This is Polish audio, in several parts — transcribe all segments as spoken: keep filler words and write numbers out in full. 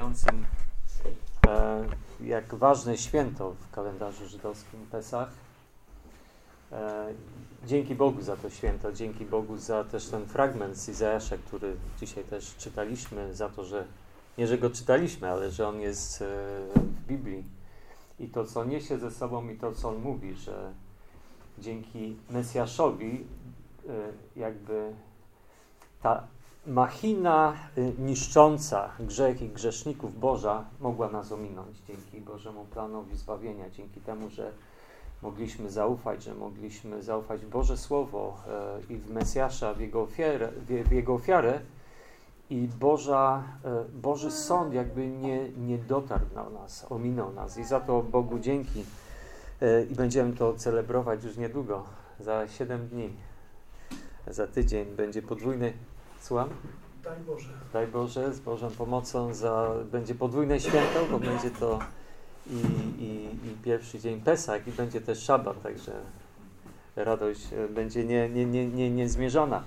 obchodzącym e, jak ważne święto w kalendarzu żydowskim Pesach. E, dzięki Bogu za to święto, dzięki Bogu za też ten fragment z Izajasza, który dzisiaj też czytaliśmy, za to, że nie, że go czytaliśmy, ale że on jest e, w Biblii. I to, co niesie ze sobą i to, co on mówi, że dzięki Mesjaszowi e, jakby ta machina niszcząca grzech i grzeszników Boża mogła nas ominąć dzięki Bożemu planowi zbawienia, dzięki temu, że mogliśmy zaufać, że mogliśmy zaufać w Boże Słowo e, i w Mesjasza, w Jego ofiarę, w, w Jego ofiarę i Boża, e, Boży sąd jakby nie, nie dotarł na nas, ominął nas i za to Bogu dzięki e, i będziemy to celebrować już niedługo, za siedem dni, za tydzień będzie podwójny. Słucham? Daj Boże. Daj Boże, z Bożą pomocą za, będzie podwójne święto, bo będzie to i, i, i pierwszy dzień Pesach i będzie też szabat, także radość będzie nie, nie, nie, nie, niezmierzona.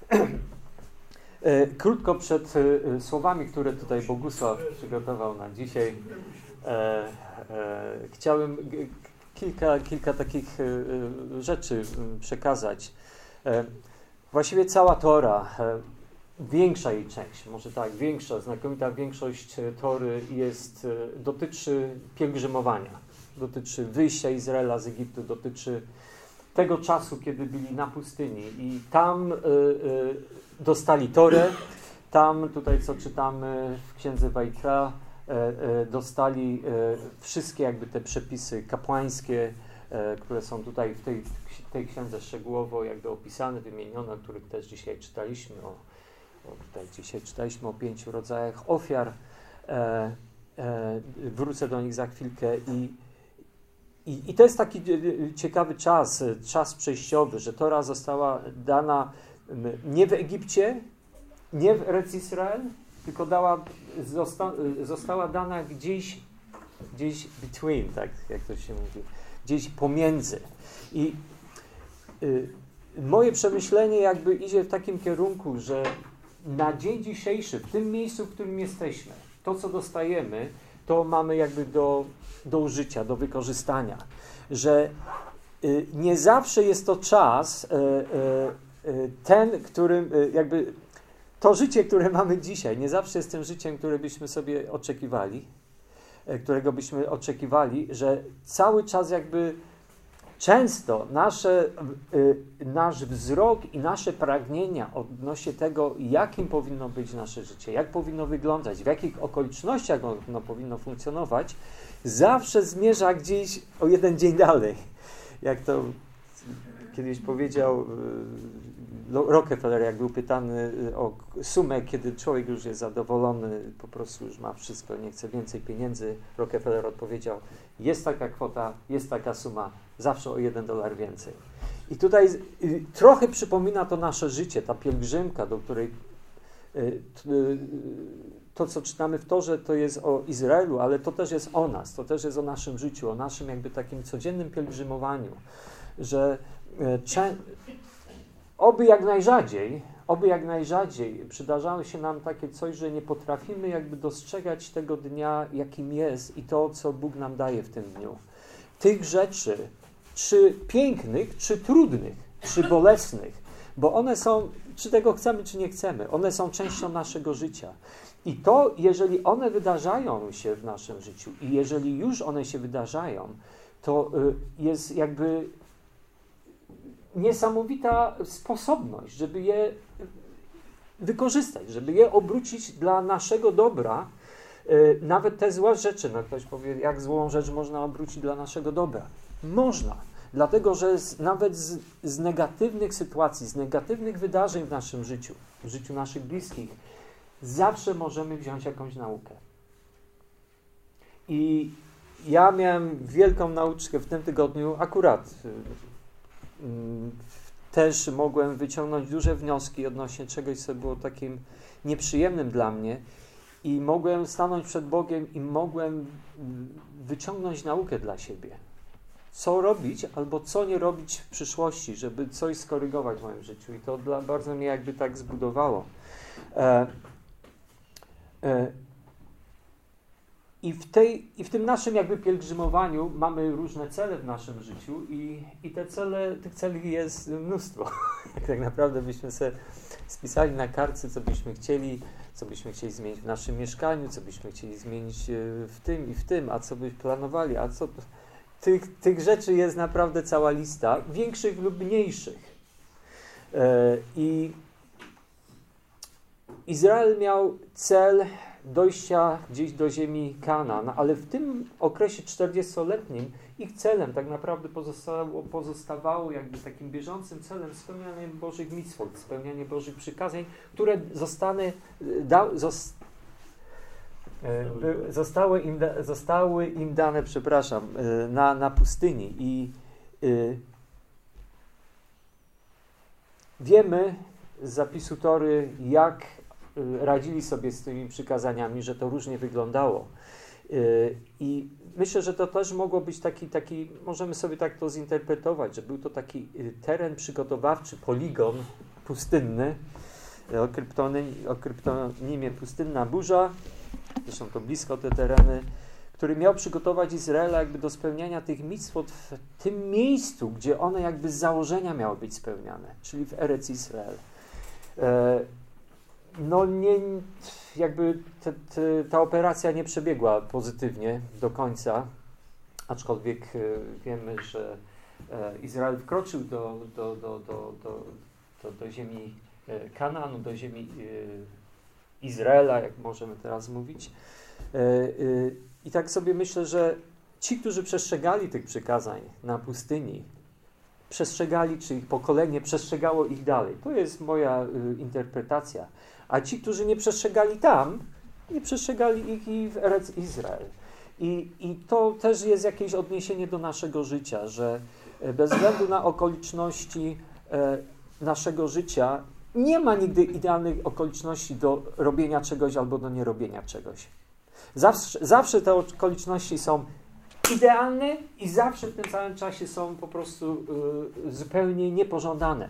Krótko przed słowami, które tutaj Bogusław przygotował na dzisiaj, e, e, chciałem kilka, kilka takich rzeczy przekazać. E, właściwie cała Tora, większa jej część, może tak, większa, znakomita większość Tory jest, dotyczy pielgrzymowania, dotyczy wyjścia Izraela z Egiptu, dotyczy tego czasu, kiedy byli na pustyni i tam y, y, dostali Torę, tam tutaj co czytamy w Księdze Wajtra, y, y, dostali y, wszystkie jakby te przepisy kapłańskie, y, które są tutaj w tej, tej księdze szczegółowo jakby opisane, wymienione, o których też dzisiaj czytaliśmy, o O, tutaj dzisiaj czytaliśmy o pięciu rodzajach ofiar. E, e, wrócę do nich za chwilkę. I, i, I to jest taki ciekawy czas, czas przejściowy, że Tora została dana nie w Egipcie, nie w Eretz Israel, tylko dała, zosta, została dana gdzieś, gdzieś between, tak jak to się mówi, gdzieś pomiędzy. I y, moje przemyślenie jakby idzie w takim kierunku, że na dzień dzisiejszy, w tym miejscu, w którym jesteśmy, to, co dostajemy, to mamy jakby do, do użycia, do wykorzystania. Że y, nie zawsze jest to czas, y, y, y, ten, którym y, jakby to życie, które mamy dzisiaj, nie zawsze jest tym życiem, które byśmy sobie oczekiwali, y, którego byśmy oczekiwali, że cały czas jakby często nasze, y, nasz wzrok i nasze pragnienia odnośnie tego, jakim powinno być nasze życie, jak powinno wyglądać, w jakich okolicznościach ono powinno funkcjonować, zawsze zmierza gdzieś o jeden dzień dalej. Jak to kiedyś powiedział y, Rockefeller, jak był pytany o sumę, kiedy człowiek już jest zadowolony, po prostu już ma wszystko, nie chce więcej pieniędzy, Rockefeller odpowiedział, jest taka kwota, jest taka suma, zawsze o jeden dolar więcej. I tutaj y, trochę przypomina to nasze życie, ta pielgrzymka, do której y, y, to, co czytamy w Torze, to jest o Izraelu, ale to też jest o nas, to też jest o naszym życiu, o naszym jakby takim codziennym pielgrzymowaniu, że y, cze- oby jak najrzadziej, oby jak najrzadziej przydarzało się nam takie coś, że nie potrafimy jakby dostrzegać tego dnia, jakim jest i to, co Bóg nam daje w tym dniu. Tych rzeczy, czy pięknych, czy trudnych, czy bolesnych, bo one są, czy tego chcemy, czy nie chcemy, one są częścią naszego życia. I to, jeżeli one wydarzają się w naszym życiu i jeżeli już one się wydarzają, to y, jest jakby niesamowita sposobność, żeby je wykorzystać, żeby je obrócić dla naszego dobra, yy, nawet te złe rzeczy. No ktoś powie, jak złą rzecz można obrócić dla naszego dobra? Można, dlatego że z, nawet z, z negatywnych sytuacji, z negatywnych wydarzeń w naszym życiu, w życiu naszych bliskich, zawsze możemy wziąć jakąś naukę. I ja miałem wielką nauczkę w tym tygodniu, akurat yy, też mogłem wyciągnąć duże wnioski odnośnie czegoś, co było takim nieprzyjemnym dla mnie i mogłem stanąć przed Bogiem i mogłem wyciągnąć naukę dla siebie. Co robić albo co nie robić w przyszłości, żeby coś skorygować w moim życiu. I to dla, bardzo mnie jakby tak zbudowało. E, e, I w, tej, I w tym naszym jakby pielgrzymowaniu mamy różne cele w naszym życiu i, i te cele, tych celi jest mnóstwo. Tak naprawdę byśmy sobie spisali na kartce, co byśmy chcieli, co byśmy chcieli zmienić w naszym mieszkaniu, co byśmy chcieli zmienić w tym i w tym, a co byśmy planowali, a co... Tych, tych rzeczy jest naprawdę cała lista, większych lub mniejszych. E, I Izrael miał cel dojścia gdzieś do ziemi Kanaan, ale w tym okresie czterdziestoletnim ich celem tak naprawdę pozostawało, pozostawało jakby takim bieżącym celem spełnianie Bożych mitzvot, spełnianie Bożych przykazań, które zostany, da, zos, by, zostały, im da, zostały im dane, przepraszam, na, na pustyni. I y, wiemy z zapisu Tory, jak radzili sobie z tymi przykazaniami, że to różnie wyglądało. I myślę, że to też mogło być taki, taki, możemy sobie tak to zinterpretować, że był to taki teren przygotowawczy, poligon pustynny, o, kryptonimie, o kryptonimie Pustynna Burza, zresztą to blisko te tereny, który miał przygotować Izraela jakby do spełniania tych mitzvot w tym miejscu, gdzie one jakby z założenia miały być spełniane, czyli w Erec Izrael. No nie, jakby te, te, ta operacja nie przebiegła pozytywnie do końca, aczkolwiek wiemy, że Izrael wkroczył do, do, do, do, do, do, do ziemi Kanaanu, do ziemi Izraela, jak możemy teraz mówić. I tak sobie myślę, że ci, którzy przestrzegali tych przykazań na pustyni, przestrzegali, czy ich pokolenie przestrzegało ich dalej. To jest moja y, interpretacja. A ci, którzy nie przestrzegali tam, nie przestrzegali ich i w Erec Izrael. I, I to też jest jakieś odniesienie do naszego życia, że bez względu na okoliczności e, naszego życia nie ma nigdy idealnych okoliczności do robienia czegoś albo do nierobienia czegoś. Zawsze, zawsze te okoliczności są idealne i zawsze w tym samym czasie są po prostu y, zupełnie niepożądane.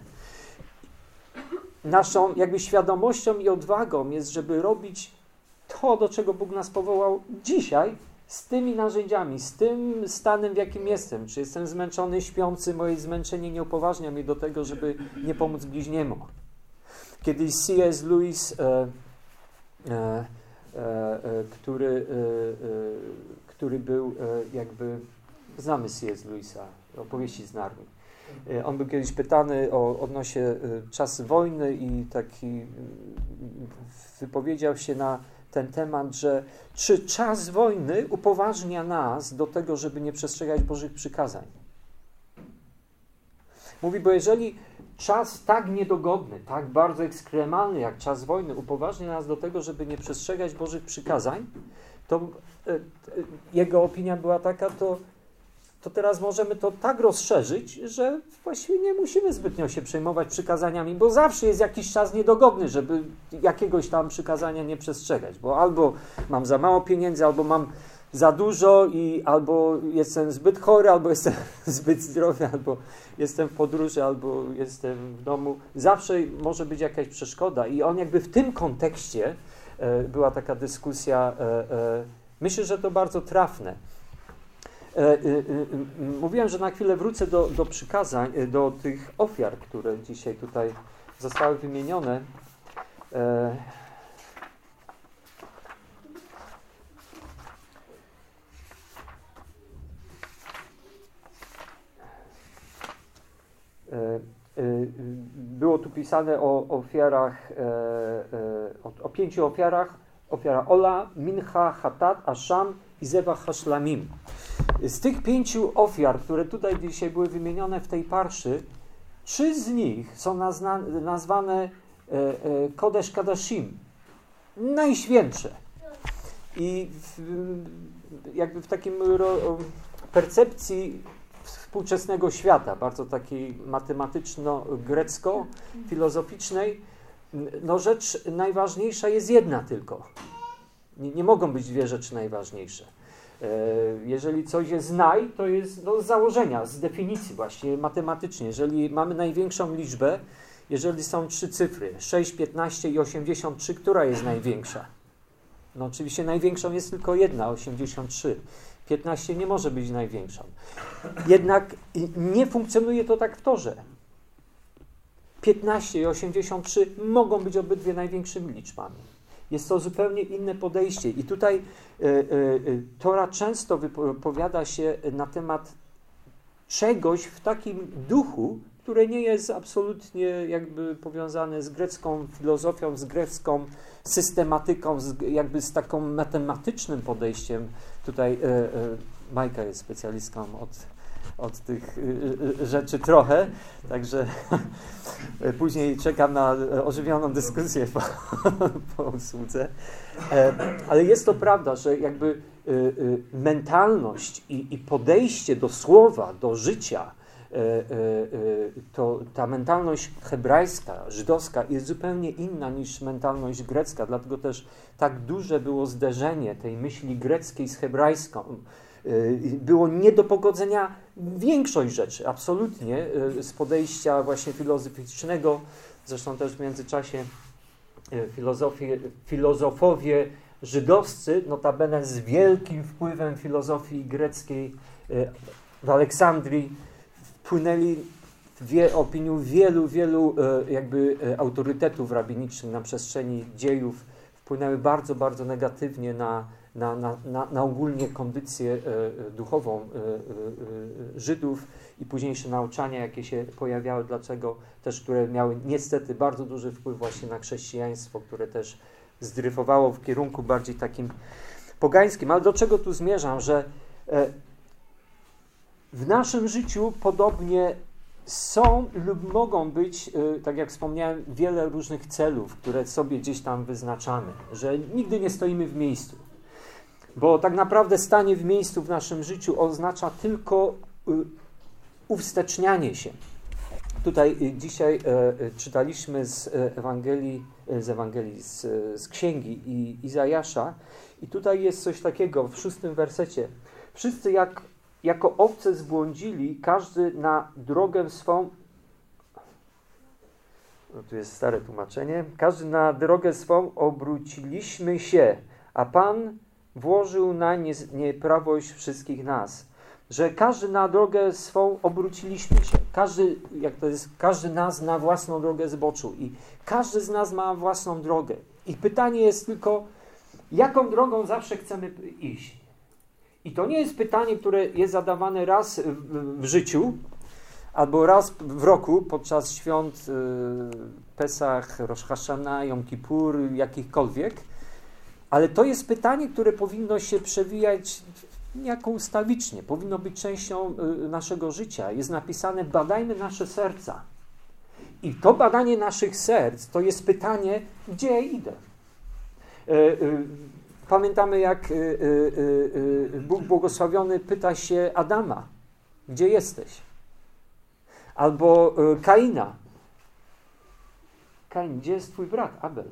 Naszą jakby świadomością i odwagą jest, żeby robić to, do czego Bóg nas powołał dzisiaj, z tymi narzędziami, z tym stanem, w jakim jestem. Czy jestem zmęczony, śpiący, moje zmęczenie nie upoważnia mnie do tego, żeby nie pomóc bliźniemu. Kiedyś C S Lewis, e, e, e, który, e, e, który był e, jakby, znamy C S Lewisa, opowieści z Narni. E, on był kiedyś pytany o odnośnie e, czasu wojny i taki e, wypowiedział się na ten temat, że czy czas wojny upoważnia nas do tego, żeby nie przestrzegać Bożych przykazań. Mówi, bo jeżeli czas tak niedogodny, tak bardzo ekstremalny jak czas wojny upoważnia nas do tego, żeby nie przestrzegać Bożych przykazań, to e, e, jego opinia była taka, to, to teraz możemy to tak rozszerzyć, że właściwie nie musimy zbytnio się przejmować przykazaniami, bo zawsze jest jakiś czas niedogodny, żeby jakiegoś tam przykazania nie przestrzegać, bo albo mam za mało pieniędzy, albo mam za dużo i albo jestem zbyt chory, albo jestem zbyt zdrowy, albo jestem w podróży, albo jestem w domu. Zawsze może być jakaś przeszkoda i on jakby w tym kontekście e, była taka dyskusja, e, e, myślę, że to bardzo trafne. E, e, e, mówiłem, że na chwilę wrócę do, do przykazań, do tych ofiar, które dzisiaj tutaj zostały wymienione. E, Było tu pisane o ofiarach, o, o pięciu ofiarach, ofiara Ola, Mincha, Hatat, Asham i Zebach Hashlamim. Z tych pięciu ofiar, które tutaj dzisiaj były wymienione w tej parszy, trzy z nich są nazna, nazwane Kodesz Kadashim, najświętsze. I w, jakby w takim ro, percepcji współczesnego świata, bardzo takiej matematyczno-grecko-filozoficznej, no rzecz najważniejsza jest jedna tylko. Nie, nie mogą być dwie rzeczy najważniejsze. E, jeżeli coś jest naj, to jest no, z założenia, z definicji właśnie matematycznie. Jeżeli mamy największą liczbę, jeżeli są trzy cyfry, sześć, piętnaście i osiemdziesiąt trzy, która jest największa? No oczywiście największą jest tylko jedna, osiemdziesiąt trzy. piętnaście nie może być największą. Jednak nie funkcjonuje to tak w torze. piętnaście i osiemdziesiąt trzy mogą być obydwie największymi liczbami. Jest to zupełnie inne podejście. I tutaj y, y, Tora często wypowiada się na temat czegoś w takim duchu, które nie jest absolutnie jakby powiązane z grecką filozofią, z grecką systematyką, z, jakby z taką matematycznym podejściem. Tutaj y, y, Majka jest specjalistką od, od tych y, y, rzeczy trochę, także później czekam na ożywioną dyskusję po, po usłudze. E, ale jest to prawda, że jakby y, y, mentalność i, i podejście do słowa, do życia, y, y, y, to ta mentalność hebrajska, żydowska jest zupełnie inna niż mentalność grecka, dlatego też tak duże było zderzenie tej myśli greckiej z hebrajską. Było nie do pogodzenia większość rzeczy, absolutnie, z podejścia właśnie filozoficznego. Zresztą też w międzyczasie filozofie, filozofowie żydowscy, notabene z wielkim wpływem filozofii greckiej w Aleksandrii, wpłynęli w opinię wielu, wielu jakby autorytetów rabinicznych na przestrzeni dziejów, wpłynęły bardzo, bardzo negatywnie na Na, na, na, na ogólnie kondycję e, duchową e, e, Żydów i późniejsze nauczania, jakie się pojawiały, dlaczego też, które miały niestety bardzo duży wpływ właśnie na chrześcijaństwo, które też zdryfowało w kierunku bardziej takim pogańskim. Ale do czego tu zmierzam? Że e, w naszym życiu podobnie są lub mogą być, e, tak jak wspomniałem, wiele różnych celów, które sobie gdzieś tam wyznaczamy, że nigdy nie stoimy w miejscu. Bo tak naprawdę stanie w miejscu w naszym życiu oznacza tylko y, uwstecznianie się. Tutaj y, dzisiaj y, czytaliśmy z Ewangelii, z, Ewangelii z, z Księgi i Izajasza i tutaj jest coś takiego w szóstym wersecie. Wszyscy jak, jako owce zbłądzili, każdy na drogę swą, no tu jest stare tłumaczenie, każdy na drogę swą obróciliśmy się, a Pan włożył na nie, nieprawość wszystkich nas, że każdy na drogę swą obróciliśmy się. Każdy, jak to jest, każdy nas na własną drogę zboczył i każdy z nas ma własną drogę. I pytanie jest tylko, jaką drogą zawsze chcemy iść. I to nie jest pytanie, które jest zadawane raz w, w życiu, albo raz w roku podczas świąt y, Pesach, Rosh Hashana, Jom Kippur, jakichkolwiek, ale to jest pytanie, które powinno się przewijać niejako ustawicznie, powinno być częścią y, naszego życia. Jest napisane, badajmy nasze serca. I to badanie naszych serc to jest pytanie, gdzie ja idę. Y, y, pamiętamy, jak y, y, y, Bóg błogosławiony pyta się Adama, gdzie jesteś? Albo y, Kaina. Kain, gdzie jest twój brat, Abel?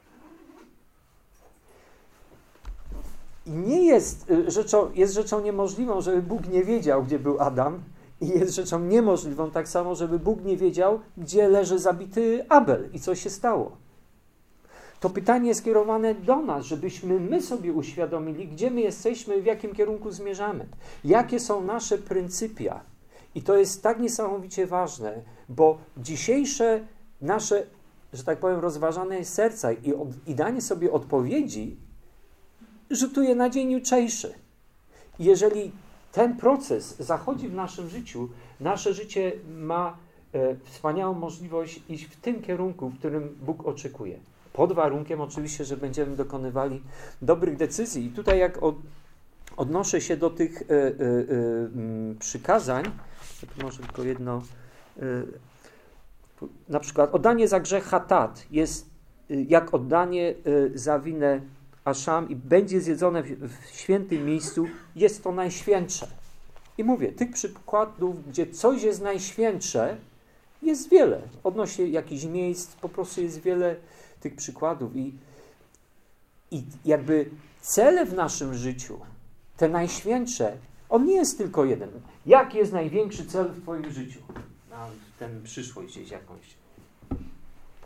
I nie jest rzeczą, jest rzeczą niemożliwą, żeby Bóg nie wiedział, gdzie był Adam, i jest rzeczą niemożliwą tak samo, żeby Bóg nie wiedział, gdzie leży zabity Abel i co się stało. To pytanie jest skierowane do nas, żebyśmy my sobie uświadomili, gdzie my jesteśmy, w jakim kierunku zmierzamy, jakie są nasze pryncypia. I to jest tak niesamowicie ważne, bo dzisiejsze nasze, że tak powiem, rozważane serca i, od, i danie sobie odpowiedzi rzutuje na dzień jutrzejszy. Jeżeli ten proces zachodzi w naszym życiu, nasze życie ma e, wspaniałą możliwość iść w tym kierunku, w którym Bóg oczekuje. Pod warunkiem oczywiście, że będziemy dokonywali dobrych decyzji. I tutaj jak od, odnoszę się do tych e, e, e, przykazań, to może tylko jedno, e, na przykład oddanie za grzech hatat jest e, jak oddanie e, za winę Aszam i będzie zjedzone w, w świętym miejscu, jest to najświętsze. I mówię, tych przykładów, gdzie coś jest najświętsze, jest wiele. Odnośnie jakichś miejsc, po prostu jest wiele tych przykładów. I, i jakby cele w naszym życiu, te najświętsze, on nie jest tylko jeden. Jaki jest największy cel w twoim życiu? Na tę przyszłość gdzieś jakąś.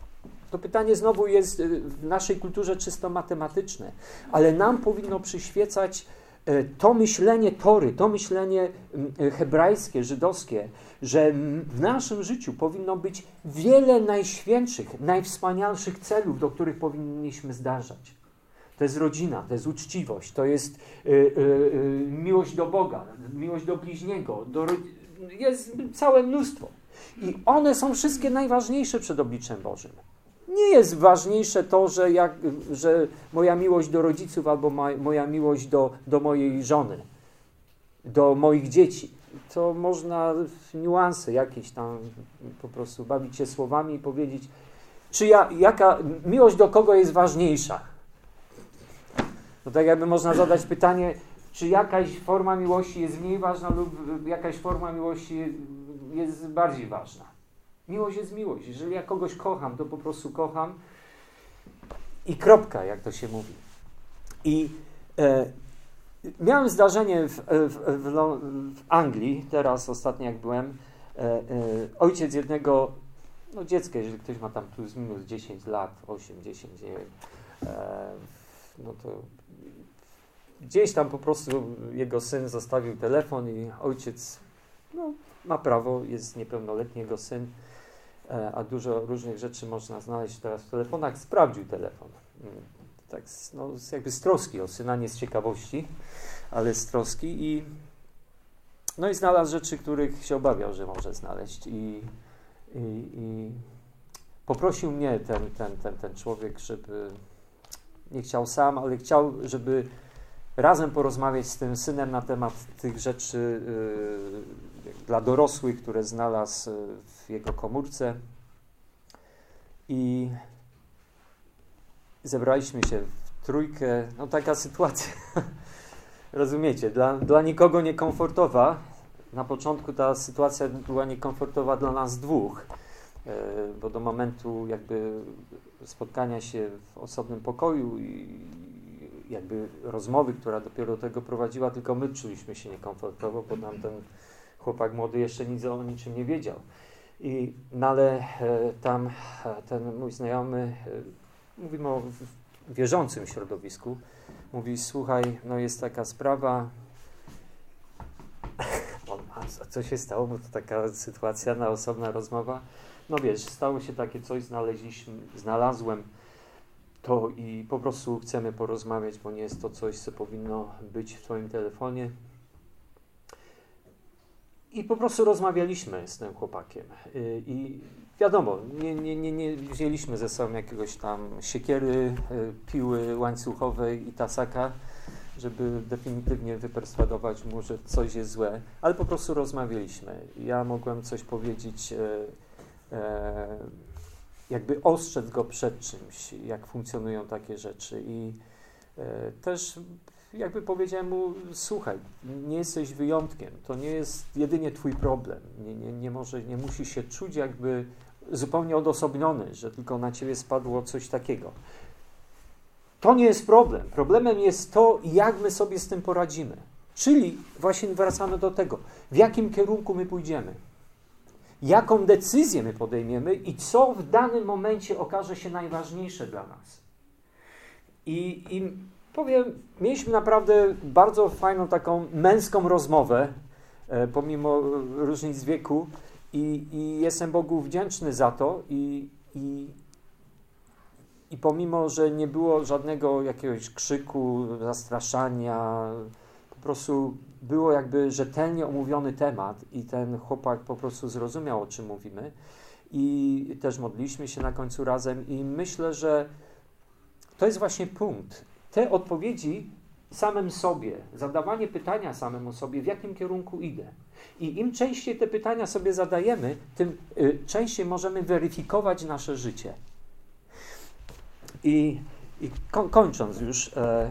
To pytanie znowu jest w naszej kulturze czysto matematyczne, ale nam powinno przyświecać to myślenie Tory, to myślenie hebrajskie, żydowskie, że w naszym życiu powinno być wiele najświętszych, najwspanialszych celów, do których powinniśmy zdarzać. To jest rodzina, to jest uczciwość, to jest y, y, y, miłość do Boga, miłość do bliźniego, do, jest całe mnóstwo. I one są wszystkie najważniejsze przed obliczem Bożym. Nie jest ważniejsze to, że, jak, że moja miłość do rodziców albo ma, moja miłość do, do mojej żony, do moich dzieci. To można niuanse jakieś tam po prostu bawić się słowami i powiedzieć, czy ja, jaka miłość do kogo jest ważniejsza. No tak jakby można zadać pytanie, czy jakaś forma miłości jest mniej ważna lub jakaś forma miłości jest bardziej ważna. Miłość jest miłość. Jeżeli ja kogoś kocham, to po prostu kocham i kropka, jak to się mówi. I e, miałem zdarzenie w, w, w, w Anglii, teraz ostatnio jak byłem, e, e, ojciec jednego, no dziecka, jeżeli ktoś ma tam plus minus dziesięć lat, osiem, dziesięć, nie wiem, e, no to gdzieś tam po prostu jego syn zostawił telefon i ojciec, no, ma prawo, jest niepełnoletni jego syn, a dużo różnych rzeczy można znaleźć teraz w telefonach, sprawdził telefon. Tak, no, jakby z troski o syna, nie z ciekawości, ale z troski i no i znalazł rzeczy, których się obawiał, że może znaleźć i, i, i poprosił mnie ten, ten, ten, ten człowiek, żeby nie chciał sam, ale chciał, żeby razem porozmawiać z tym synem na temat tych rzeczy yy, dla dorosłych, które znalazł w jego komórce. I zebraliśmy się w trójkę. No taka sytuacja, rozumiecie, dla, dla nikogo niekomfortowa. Na początku ta sytuacja była niekomfortowa dla nas dwóch, yy, bo do momentu jakby spotkania się w osobnym pokoju i jakby rozmowy, która dopiero do tego prowadziła, tylko my czuliśmy się niekomfortowo, bo nam ten chłopak młody jeszcze nic o niczym nie wiedział. I, no ale e, tam e, ten mój znajomy, e, mówimy o w, wierzącym środowisku, mówi, słuchaj, no jest taka sprawa, a co się stało, bo to taka sytuacja na osobna rozmowa, no wiesz, stało się takie coś, znaleźliśmy, znalazłem to i po prostu chcemy porozmawiać, bo nie jest to coś, co powinno być w twoim telefonie. I po prostu rozmawialiśmy z tym chłopakiem. I, i wiadomo, nie, nie, nie, nie wzięliśmy ze sobą jakiegoś tam siekiery, piły łańcuchowej i tasaka, żeby definitywnie wyperswadować mu, że coś jest złe, ale po prostu rozmawialiśmy. Ja mogłem coś powiedzieć, e, e, jakby ostrzec go przed czymś, jak funkcjonują takie rzeczy i e, też jakby powiedziałem mu, słuchaj, nie jesteś wyjątkiem, to nie jest jedynie twój problem, nie, nie, nie, może, nie musisz się czuć jakby zupełnie odosobniony, że tylko na ciebie spadło coś takiego. To nie jest problem. Problemem jest to, jak my sobie z tym poradzimy. Czyli właśnie wracamy do tego, w jakim kierunku my pójdziemy. Jaką decyzję my podejmiemy i co w danym momencie okaże się najważniejsze dla nas. I, i powiem, mieliśmy naprawdę bardzo fajną taką męską rozmowę, e, pomimo różnic wieku i, i jestem Bogu wdzięczny za to i, i, i pomimo, że nie było żadnego jakiegoś krzyku, zastraszania, po prostu było jakby rzetelnie omówiony temat i ten chłopak po prostu zrozumiał, o czym mówimy i też modliliśmy się na końcu razem i myślę, że to jest właśnie punkt. Te odpowiedzi samym sobie, zadawanie pytania samemu sobie, w jakim kierunku idę. I im częściej te pytania sobie zadajemy, tym y, częściej możemy weryfikować nasze życie. I, i ko- kończąc już, e,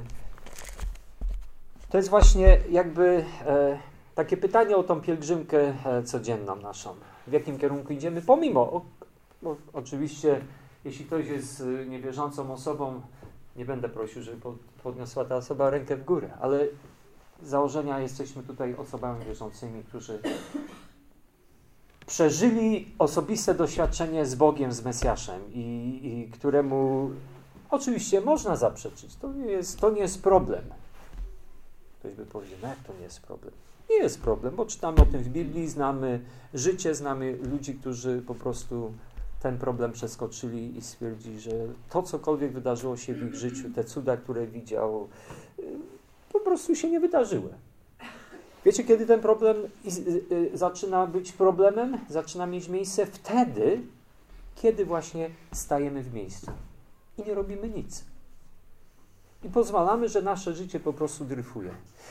to jest właśnie jakby e, takie pytanie o tą pielgrzymkę e, codzienną naszą. W jakim kierunku idziemy, pomimo, o, o, oczywiście, jeśli ktoś jest niewierzącą osobą, nie będę prosił, żeby podniosła ta osoba rękę w górę, ale z założenia jesteśmy tutaj osobami wierzącymi, którzy przeżyli osobiste doświadczenie z Bogiem, z Mesjaszem i, i któremu oczywiście można zaprzeczyć. To nie jest, to nie jest problem. Ktoś by powiedział, no jak to nie jest problem? Nie jest problem, bo czytamy o tym w Biblii, znamy życie, znamy ludzi, którzy po prostu ten problem przeskoczyli i stwierdzili, że to cokolwiek wydarzyło się w ich życiu, te cuda, które widział, po prostu się nie wydarzyły. Wiecie, kiedy ten problem zaczyna być problemem, zaczyna mieć miejsce? Wtedy, kiedy właśnie stajemy w miejscu i nie robimy nic. I pozwalamy, że nasze życie po prostu dryfuje.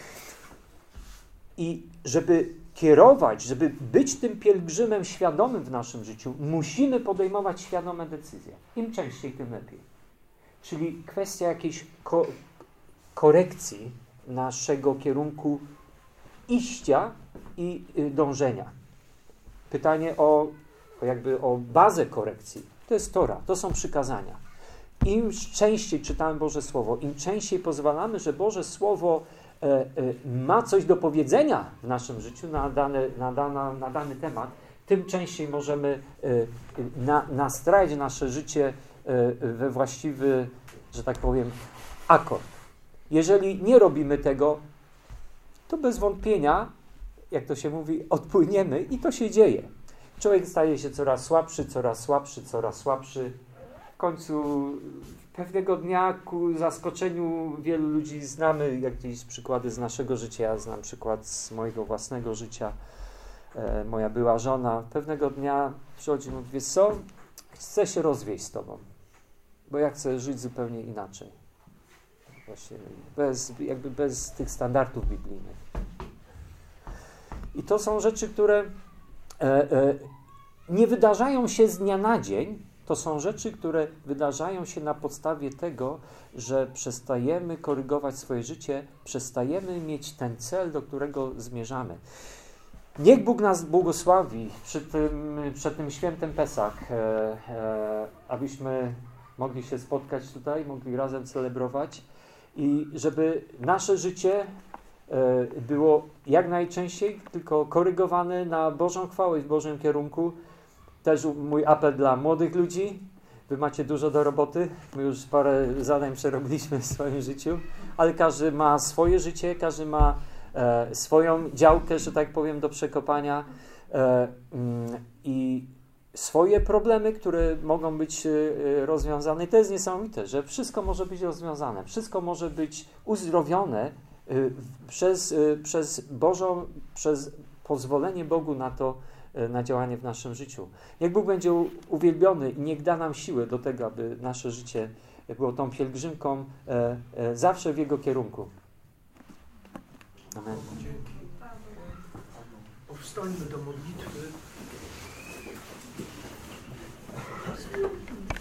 I żeby kierować, żeby być tym pielgrzymem świadomym w naszym życiu, musimy podejmować świadome decyzje. Im częściej, tym lepiej. Czyli kwestia jakiejś ko- korekcji naszego kierunku iścia i y, dążenia. Pytanie o, o jakby o bazę korekcji. To jest Tora, to są przykazania. Im częściej czytamy Boże Słowo, im częściej pozwalamy, że Boże Słowo e, e, ma coś do powiedzenia w naszym życiu na dany, na dana, na dany temat, tym częściej możemy e, na, nastrajać nasze życie e, we właściwy, że tak powiem, akord. Jeżeli nie robimy tego, to bez wątpienia, jak to się mówi, odpłyniemy i to się dzieje. Człowiek staje się coraz słabszy, coraz słabszy, coraz słabszy. W końcu pewnego dnia ku zaskoczeniu wielu ludzi znamy jakieś przykłady z naszego życia. Ja znam przykład z mojego własnego życia. E, moja była żona pewnego dnia przychodzi i mówi, wiesz co, chcę się rozwieść z tobą, bo ja chcę żyć zupełnie inaczej. Właśnie bez, jakby bez tych standardów biblijnych. I to są rzeczy, które e, e, nie wydarzają się z dnia na dzień. To są rzeczy, które wydarzają się na podstawie tego, że przestajemy korygować swoje życie, przestajemy mieć ten cel, do którego zmierzamy. Niech Bóg nas błogosławi przy tym, przed tym świętem Pesach, e, e, abyśmy mogli się spotkać tutaj, mogli razem celebrować i żeby nasze życie e, było jak najczęściej tylko korygowane na Bożą chwałę i w Bożym kierunku. Też mój apel dla młodych ludzi. Wy macie dużo do roboty. My już parę zadań przerobiliśmy w swoim życiu, ale każdy ma swoje życie, każdy ma e, swoją działkę, że tak powiem, do przekopania e, mm, i swoje problemy, które mogą być e, rozwiązane. I to jest niesamowite, że wszystko może być rozwiązane. Wszystko może być uzdrowione e, przez, e, przez Bożą, przez pozwolenie Bogu na to, na działanie w naszym życiu. Niech Bóg będzie uwielbiony i niech da nam siłę do tego, aby nasze życie było tą pielgrzymką e, e, zawsze w Jego kierunku. Amen. Dzięki. Powstańmy do modlitwy.